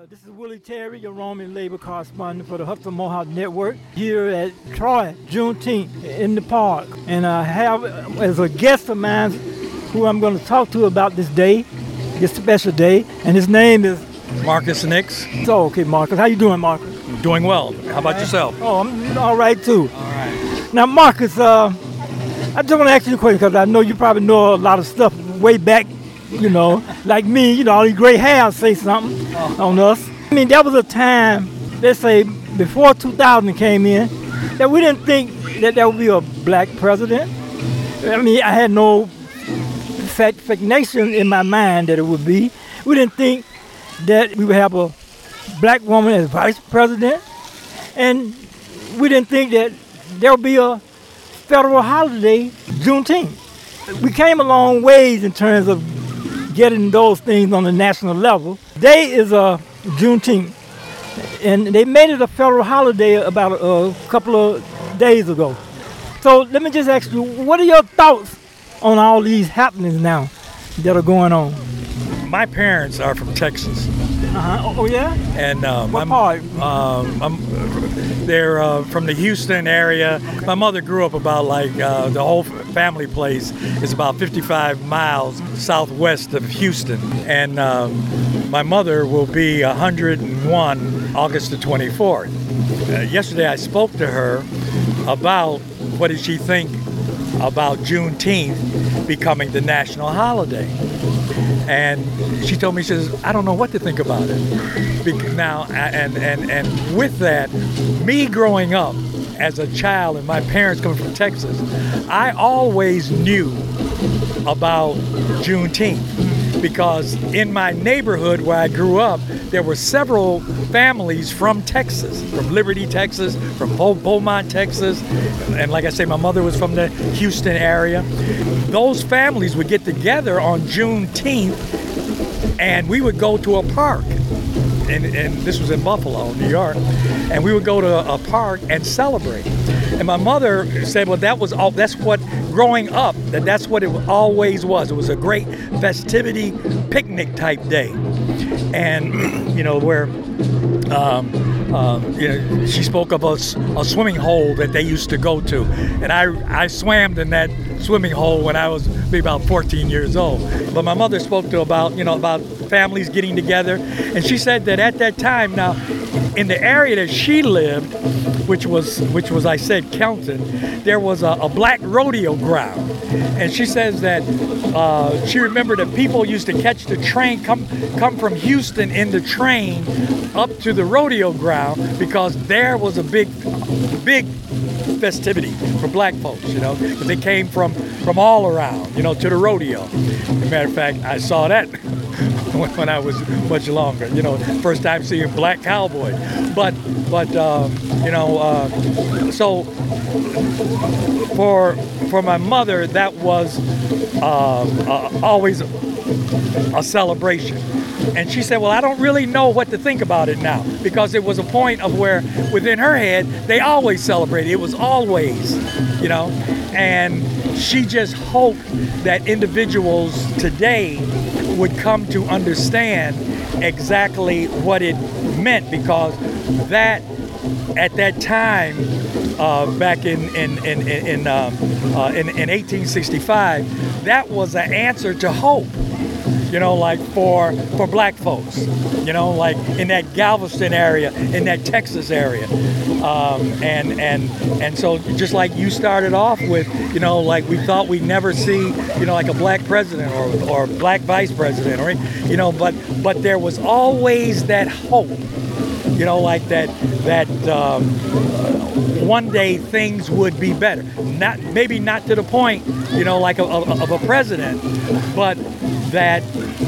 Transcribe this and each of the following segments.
This is Willie Terry, your Roman labor correspondent for the Hudson Mohawk Network, here at Troy, Juneteenth, in the park. And I have as a guest of mine who I'm going to talk to about this day, this special day, and his name is Marcus Nix. So, okay, Marcus. How you doing, Marcus? Doing well. How about yourself? Oh, I'm all right, too. All right. Now, Marcus, I just want to ask you a question because I know you probably know a lot of stuff way back, like me, all these gray hairs say something on us. I mean, there was a time, let's say, before 2000 came in, that we didn't think that there would be a black president. I mean, I had no fascination in my mind that it would be. We didn't think that we would have a black woman as vice president. And we didn't think that there would be a federal holiday, Juneteenth. We came a long ways in terms of getting those things on the national level. Today is Juneteenth, and they made it a federal holiday about a couple of days ago. So let me just ask you, what are your thoughts on all these happenings now that are going on? My parents are from Texas. Oh, yeah? And what part? They're from the Houston area. My mother grew up about the whole family place is about 55 miles southwest of Houston. And my mother will be 101 August the 24th. Yesterday I spoke to her about what did she think about Juneteenth becoming the national holiday. And she told me, she says, I don't know what to think about it. Now, and with that, me growing up as a child and my parents coming from Texas, I always knew about Juneteenth because in my neighborhood where I grew up, there were several families from Texas, from Liberty, Texas, from Beaumont, Texas. And like I say, my mother was from the Houston area. Those families would get together on Juneteenth and we would go to a park. And this was in Buffalo, New York. And we would go to a park and celebrate. And my mother said, well, that's what, growing up, that's what it always was. It was a great festivity, picnic type day. And, where she spoke of a swimming hole that they used to go to. And I swam in that swimming hole when I was maybe about 14 years old. But my mother spoke to about families getting together. And she said that at that time, now, in the area that she lived, which was I said, Kelton, there was a black rodeo ground. And she says that she remembered that people used to catch the train, come from Houston in the train up to the rodeo ground because there was a big festivity for black folks, because they came from all around, to the rodeo. As a matter of fact, I saw that when I was much longer, first time seeing black cowboy. So for my mother, that was always a celebration. And she said, well, I don't really know what to think about it now because it was a point of where within her head, they always celebrated. It was always, and she just hoped that individuals today would come to understand exactly what it meant because that at that time back in 1865, that was an answer to hope. For black folks, like in that Galveston area, in that Texas area. And so just like you started off with, like we thought we'd never see, like a black president or black vice president, but there was always that hope, like that one day things would be better. Maybe not to the point, like of a president, but that,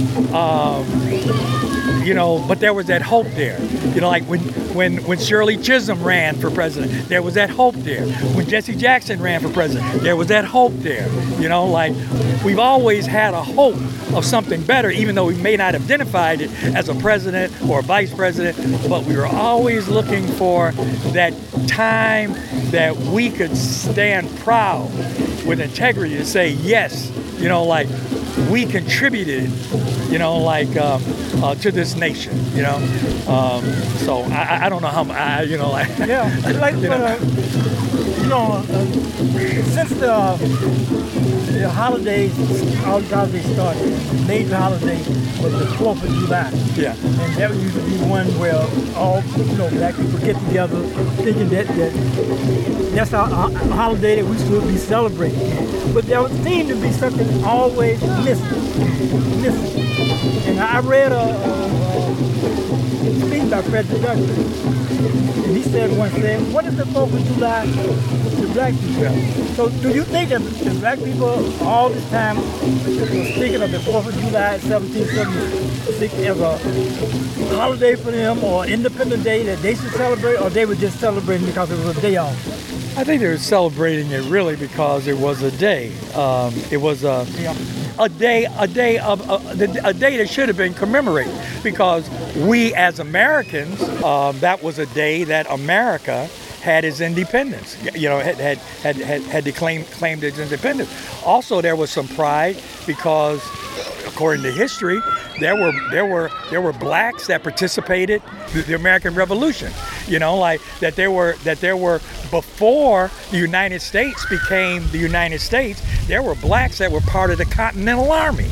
but there was that hope there. Like when Shirley Chisholm ran for president, there was that hope there. When Jesse Jackson ran for president, there was that hope there. Like we've always had a hope of something better, even though we may not have identified it as a president or a vice president, but we were always looking for that time that we could stand proud with integrity to say, yes, like we contributed, to this nation. So I don't know how Yeah, like since the holidays, all the holidays started, the major holiday was the 4th of July. Yeah. And that used to be one where all black people get together, thinking that that's our holiday that we should be celebrating. But there seemed to be something always missing. And I read a speech by Frederick Douglass, and he said what is the 4th of July to black people? Yeah. So do you think that the black people all this time were speaking of the 4th of July 1776 as a holiday for them or Independence Day that they should celebrate, or they were just celebrating because it was a day off? I think they were celebrating it really because it was a day. It was a day that should have been commemorated, because we as Americans, that was a day that America had its independence. Had claimed its independence. Also, there was some pride because, according to history, there were blacks that participated in the American Revolution. That there were before the United States became the United States, there were blacks that were part of the Continental Army.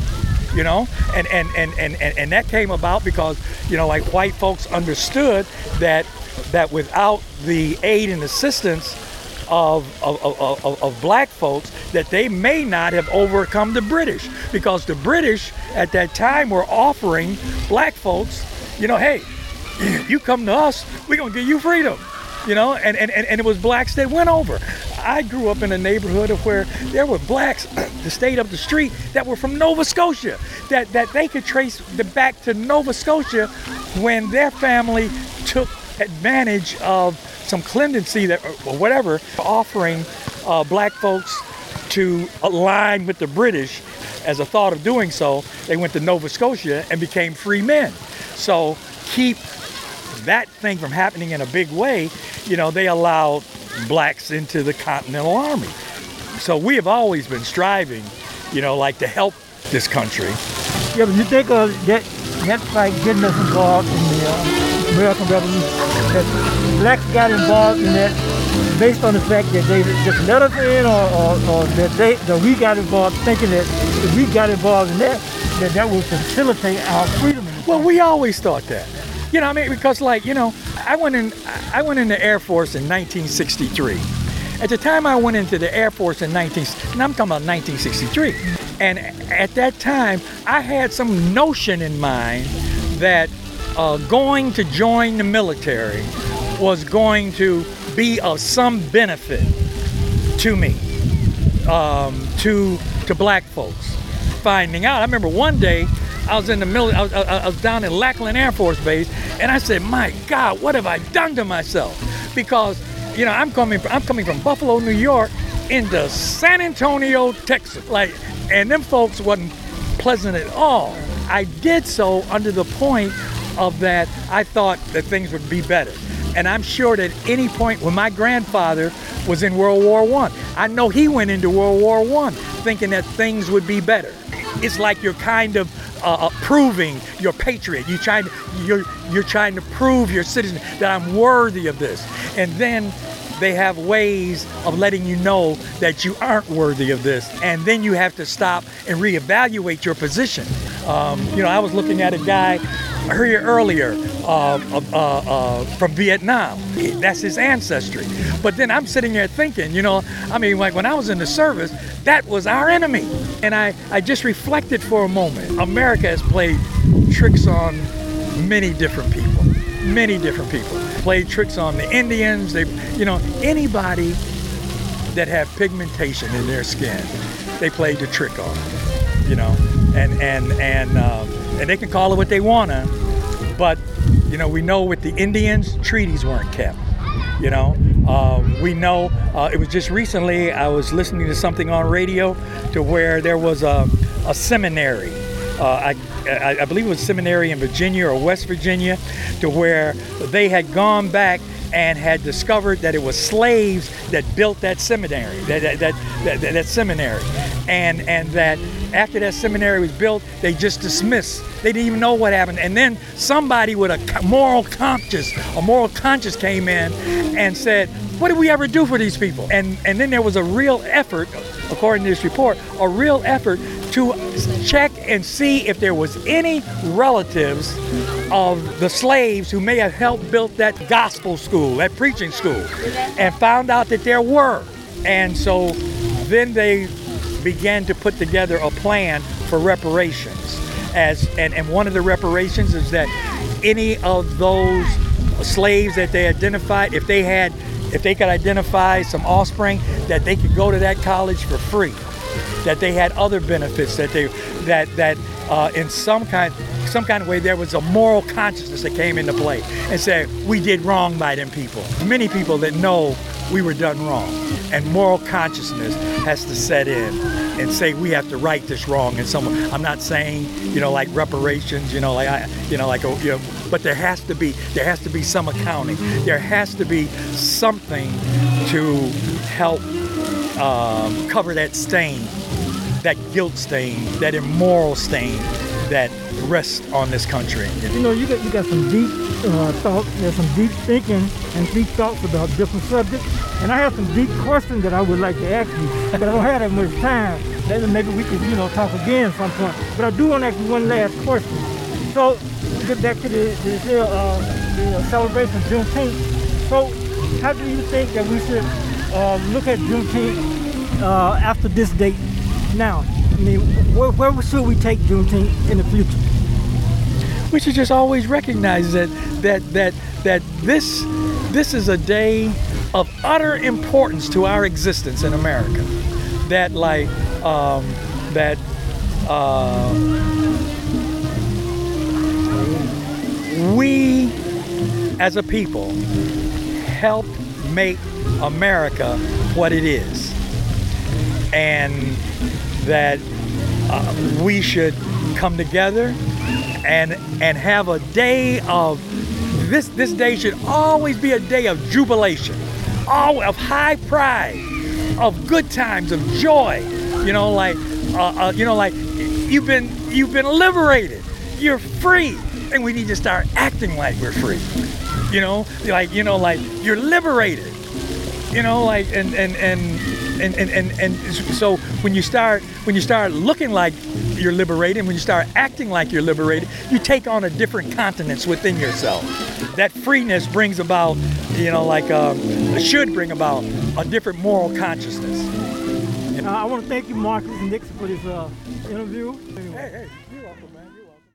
And that came about because white folks understood that without the aid and assistance of black folks, that they may not have overcome the British, because the British at that time were offering black folks, hey, you come to us, we're gonna give you freedom. And it was blacks that went over. I grew up in a neighborhood of where there were blacks that stayed up the street that were from Nova Scotia, that they could trace back to Nova Scotia when their family took advantage of some clemency or whatever, offering black folks to align with the British. As a thought of doing so, they went to Nova Scotia and became free men. So keep that thing from happening in a big way, they allowed blacks into the Continental Army. So we have always been striving, to help this country. Yeah, but you think that's like getting us involved in the American Revolution, that blacks got involved in that based on the fact that they just let us in, or that we got involved thinking that if we got involved in that would facilitate our freedom. Well, we always thought that. Because I went in the Air Force in 1963. At the time I went into the Air Force and I'm talking about 1963. And at that time, I had some notion in mind that going to join the military was going to be of some benefit to me, to black folks. Finding out, I remember one day I was in the military. I was down in Lackland Air Force Base, and I said, "My God, what have I done to myself?" Because I'm coming from Buffalo, New York, into San Antonio, Texas, and them folks wasn't pleasant at all. I did so under the point of that I thought that things would be better. And I'm sure that any point when my grandfather was in World War I know he went into World War I thinking that things would be better. It's like you're kind of proving you're patriot. You're trying to prove your citizen that I'm worthy of this. And then they have ways of letting you know that you aren't worthy of this. And then you have to stop and reevaluate your position. I was looking at a guy here earlier from Vietnam. That's his ancestry. But then I'm sitting there thinking, when I was in the service, that was our enemy. And I just reflected for a moment. America has played tricks on many different people. Played tricks on the Indians. Anybody that have pigmentation in their skin, they played the trick on. And they can call it what they wanna, but we know with the Indians, treaties weren't kept. We know it was just recently I was listening to something on radio to where there was a seminary. I believe it was a seminary in Virginia or West Virginia, to where they had gone back and had discovered that it was slaves that built that seminary, that seminary, and that after that seminary was built, they just dismissed. They didn't even know what happened. And then somebody with a moral conscience came in and said, what did we ever do for these people? And then there was a real effort, according to this report, a real effort to check and see if there was any relatives of the slaves who may have helped build that gospel school, that preaching school, and found out that there were. And so then they began to put together a plan for reparations. And one of the reparations is that any of those slaves that they identified, if they could identify some offspring, that they could go to that college for free, that they had other benefits, that in some kind of way there was a moral consciousness that came into play and said, we did wrong by them people. Many people that know we were done wrong, and moral consciousness has to set in and say we have to right this wrong. And I'm not saying, like reparations, but there has to be some accounting. There has to be something to help cover that stain, that guilt stain, that immoral stain that rests on this country. You got some deep thoughts. There's some deep thinking and deep thoughts about different subjects. And I have some deep questions that I would like to ask you, but I don't have that much time. Maybe we could, talk again at some point. But I do want to ask you one last question. So, to get back to the celebration of Juneteenth. So, how do you think that we should look at Juneteenth after this date now? I mean, where should we take Juneteenth in the future? We should just always recognize that this is a day of utter importance to our existence in America. We as a people helped make America what it is, and that we should come together and have a day of this day should always be a day of jubilation, of high pride, of good times, of joy. You've been liberated. You're free, and we need to start acting like we're free. You're liberated. So when you start looking like you're liberated, when you start acting like you're liberated, you take on a different continence within yourself. That freeness brings about, should bring about a different moral consciousness. I want to thank you, Marcus Nixon, for this interview. Hey.